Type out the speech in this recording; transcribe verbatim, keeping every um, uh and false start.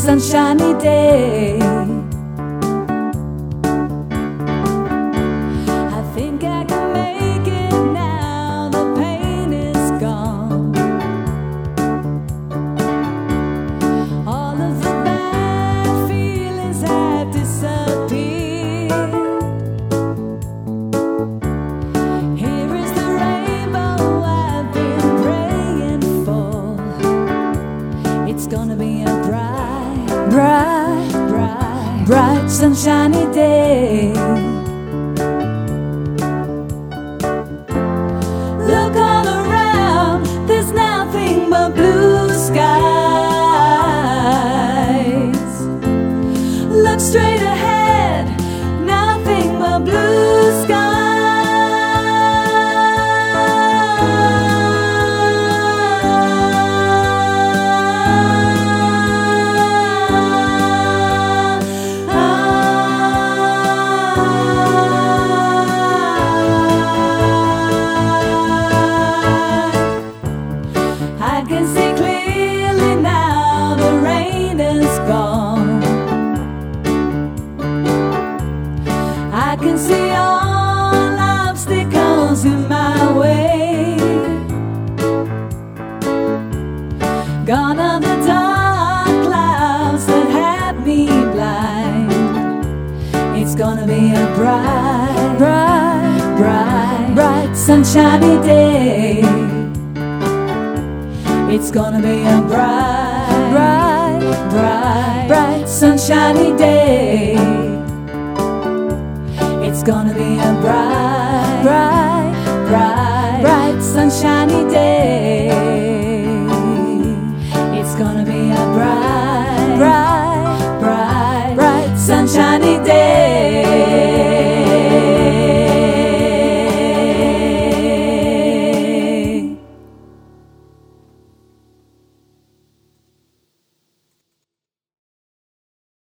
sunshiny day. I think I can make it now, the pain is gone. All of the bad feelings have disappeared. Here is the rainbow I've been praying for. It's gonna be a bright, bright, bright, bright sunshiny day. Look all around, there's nothing but blue skies. Look straight ahead, nothing but blue skies. I can see clearly now, the rain is gone. I can see all obstacles in my way. Gone are the dark clouds that had me blind. It's gonna be a bright, bright, bright, bright sunshiny day. It's gonna be a bright, bright, bright, bright sunshiny day. It's gonna be a bright